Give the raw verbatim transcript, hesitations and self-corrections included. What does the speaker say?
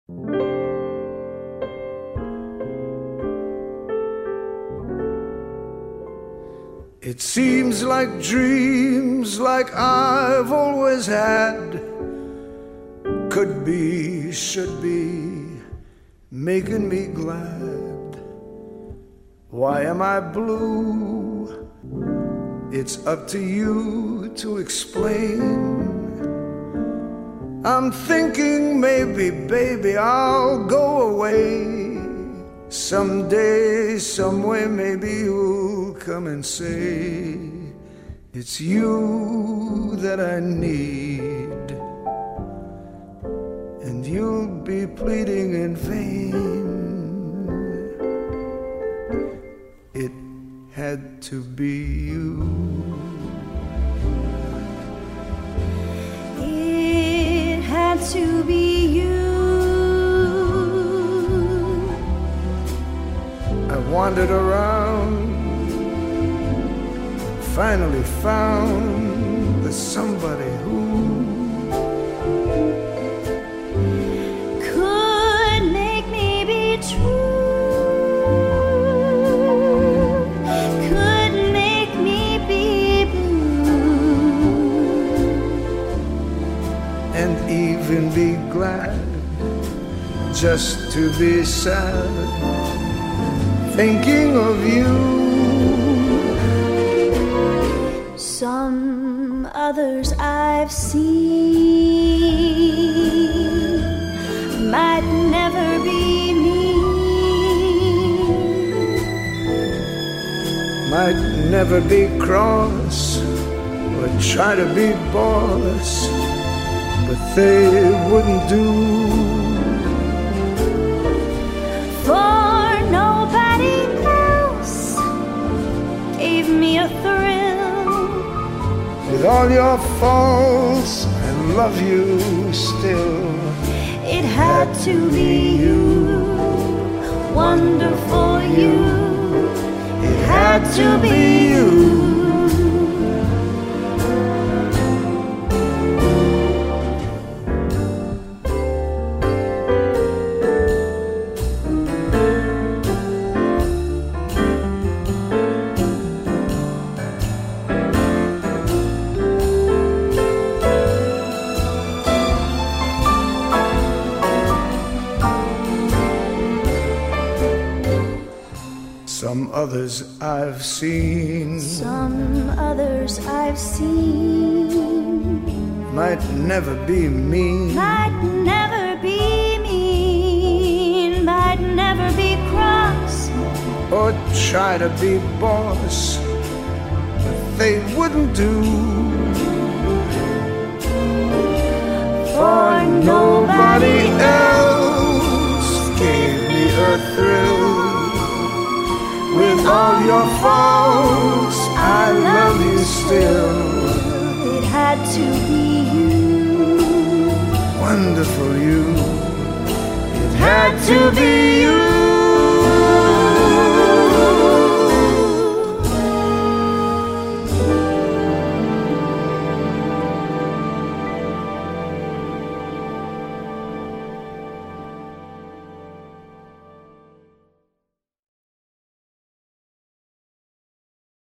It seems like dreams like I've always had could be, should be, making me glad. Why am I blue? It's up to you to explain. I'm thinking maybe, baby, I'll go away. Someday, someway, maybe you'll come and say it's you that I need, and you'll be pleading in vain. It had to be you. It had to be you. I wandered around, finally found the somebody who could make me be true, could make me be blue, and even be glad just to be sad, thinking of you. Some others I've seen might never be me, might never be cross or try to be boss, but they wouldn't do. For nobody else gave me a thrill. With all your faults, I love you still. It had to be you, wonderful you. It had to be you. Some others I've seen, some others I've seen, might never be mean, might never be mean, might never be cross, or try to be boss, but they wouldn't do. For nobody else gave me a thrill. With all your faults, I love you still. It had to be you, wonderful you. It had to be you.